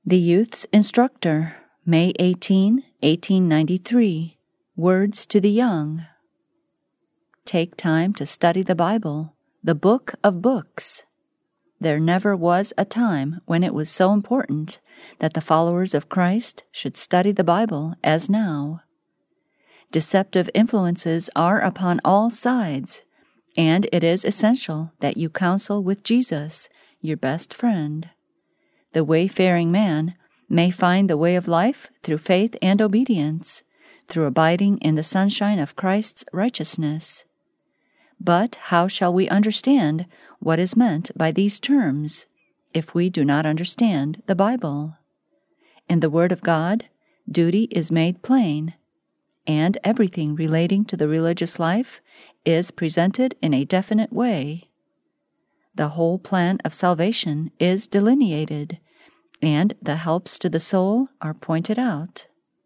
The Youth's Instructor, May 18, 1893. Words to the Young. Take time to study the Bible, the book of books. There never was a time when it was so important that the followers of Christ should study the Bible as now. Deceptive influences are upon all sides, and it is essential that you counsel with Jesus, your best friend. The wayfaring man may find the way of life through faith and obedience, through abiding in the sunshine of Christ's righteousness. But how shall we understand what is meant by these terms if we do not understand the Bible? In the Word of God, duty is made plain, and everything relating to the religious life is presented in a definite way. The whole plan of salvation is delineated, and the helps to the soul are pointed out.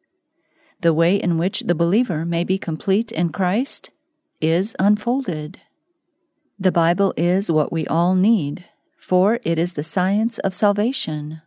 The way in which the believer may be complete in Christ is unfolded. The Bible is what we all need, for it is the science of salvation.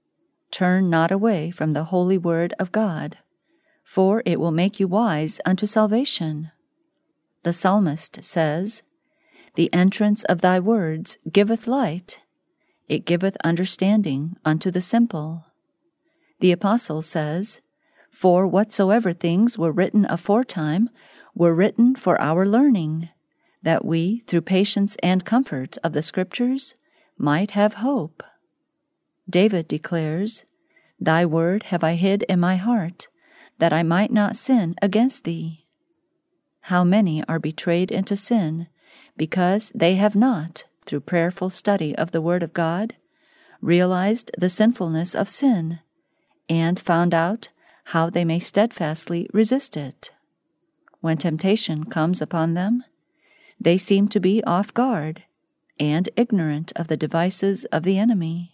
Turn not away from the holy word of God, for it will make you wise unto salvation. The psalmist says, "The entrance of thy words giveth light, it giveth understanding unto the simple." The apostle says, "For whatsoever things were written aforetime were written for our learning, that we, through patience and comfort of the Scriptures, might have hope." David declares, "Thy word have I hid in my heart, that I might not sin against thee." How many are betrayed into sin because they have not, through prayerful study of the Word of God, realized the sinfulness of sin, and found out how they may steadfastly resist it. When temptation comes upon them, they seem to be off guard and ignorant of the devices of the enemy.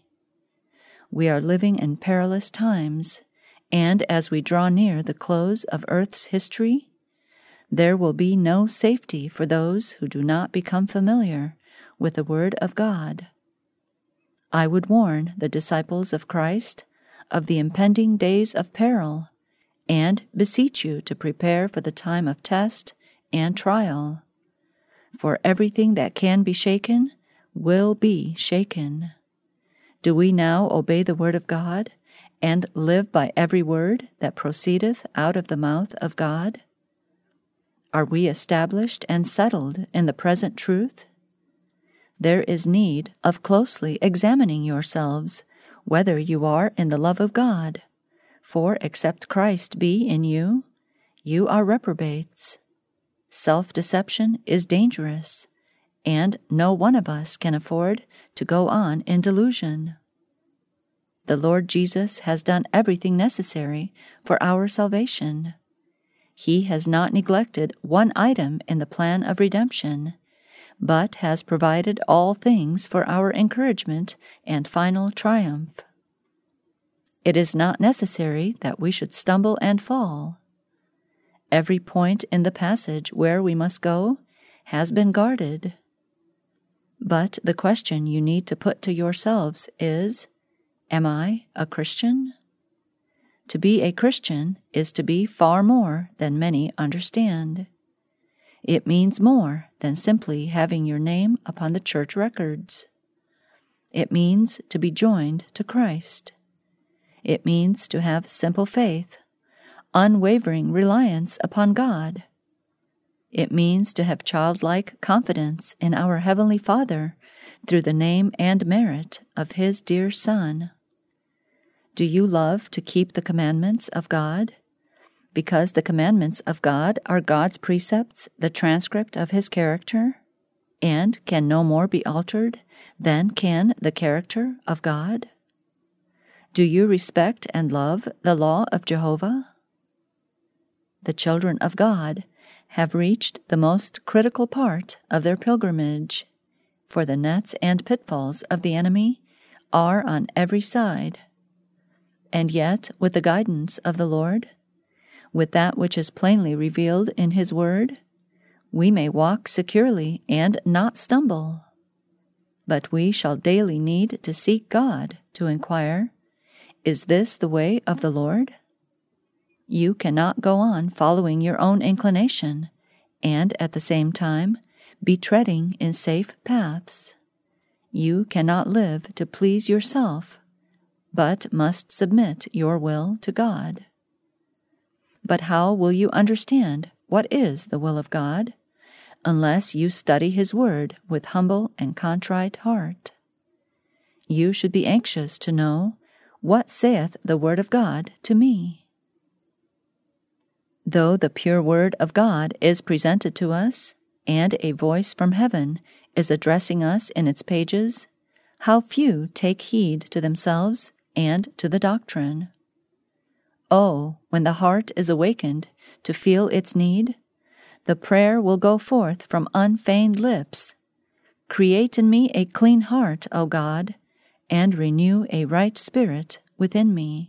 We are living in perilous times, and as we draw near the close of earth's history, there will be no safety for those who do not become familiar with the Word of God. I would warn the disciples of Christ of the impending days of peril, and beseech you to prepare for the time of test and trial. For everything that can be shaken will be shaken. Do we now obey the Word of God, and live by every word that proceedeth out of the mouth of God? Are we established and settled in the present truth? There is need of closely examining yourselves whether you are in the love of God, for except Christ be in you, you are reprobates. Self-deception is dangerous, and no one of us can afford to go on in delusion. The Lord Jesus has done everything necessary for our salvation. He has not neglected one item in the plan of redemption, but has provided all things for our encouragement and final triumph. It is not necessary that we should stumble and fall. Every point in the passage where we must go has been guarded. But the question you need to put to yourselves is, am I a Christian? To be a Christian is to be far more than many understand. It means more than simply having your name upon the church records. It means to be joined to Christ. It means to have simple faith, unwavering reliance upon God. It means to have childlike confidence in our Heavenly Father through the name and merit of His dear Son. Do you love to keep the commandments of God? Because the commandments of God are God's precepts, the transcript of His character, and can no more be altered than can the character of God? Do you respect and love the law of Jehovah? The children of God have reached the most critical part of their pilgrimage, for the nets and pitfalls of the enemy are on every side. And yet, with the guidance of the Lord, with that which is plainly revealed in His Word, we may walk securely and not stumble. But we shall daily need to seek God to inquire, Is this the way of the Lord? You cannot go on following your own inclination and at the same time be treading in safe paths. You cannot live to please yourself, but must submit your will to God. But how will you understand what is the will of God unless you study His Word with humble and contrite heart? You should be anxious to know, what saith the Word of God to me? Though the pure Word of God is presented to us, and a voice from heaven is addressing us in its pages, how few take heed to themselves and to the doctrine. Oh, when the heart is awakened to feel its need, the prayer will go forth from unfeigned lips. Create in me a clean heart, O God, and renew a right spirit within me.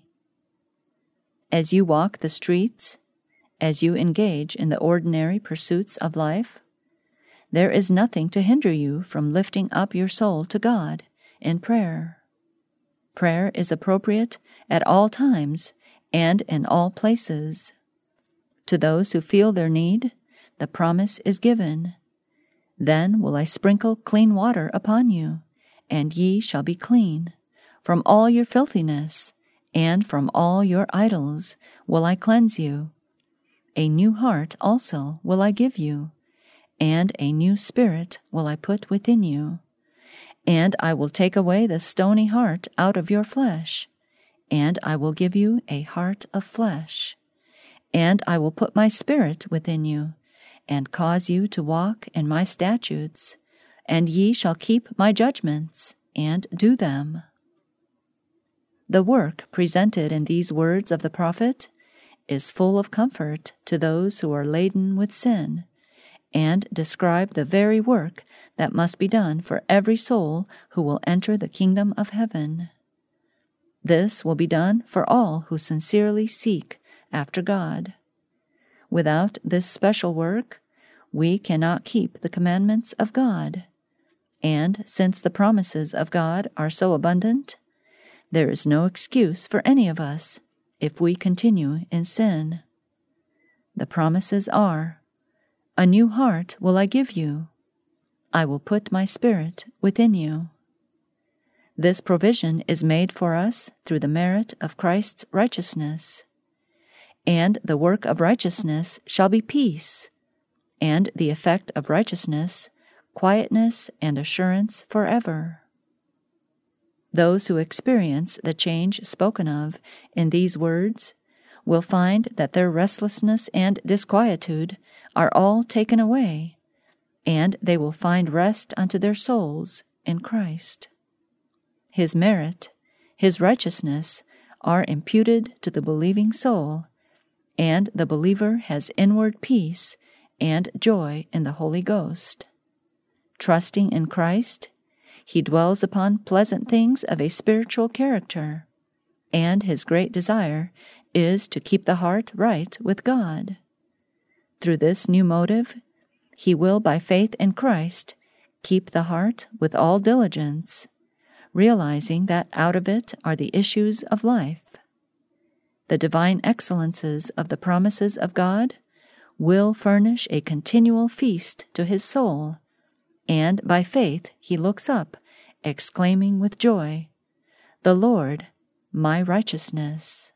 As you walk the streets, as you engage in the ordinary pursuits of life, there is nothing to hinder you from lifting up your soul to God in prayer. Prayer is appropriate at all times and in all places. To those who feel their need, the promise is given, "Then will I sprinkle clean water upon you, and ye shall be clean. From all your filthiness and from all your idols will I cleanse you. A new heart also will I give you, and a new spirit will I put within you. And I will take away the stony heart out of your flesh, and I will give you a heart of flesh. And I will put my spirit within you, and cause you to walk in my statutes, and ye shall keep my judgments, and do them." The work presented in these words of the prophet is full of comfort to those who are laden with sin, and describe the very work that must be done for every soul who will enter the kingdom of heaven. This will be done for all who sincerely seek after God. Without this special work, we cannot keep the commandments of God, and since the promises of God are so abundant, there is no excuse for any of us if we continue in sin. The promises are, "A new heart will I give you. I will put my spirit within you." This provision is made for us through the merit of Christ's righteousness. And the work of righteousness shall be peace, and the effect of righteousness, quietness and assurance forever. Those who experience the change spoken of in these words will find that their restlessness and disquietude are all taken away, and they will find rest unto their souls in Christ. His merit, His righteousness are imputed to the believing soul, and the believer has inward peace and joy in the Holy Ghost. Trusting in Christ, he dwells upon pleasant things of a spiritual character, and his great desire is to keep the heart right with God. Through this new motive, he will, by faith in Christ, keep the heart with all diligence, realizing that out of it are the issues of life. The divine excellences of the promises of God will furnish a continual feast to his soul, and by faith he looks up, exclaiming with joy, "The Lord, my righteousness."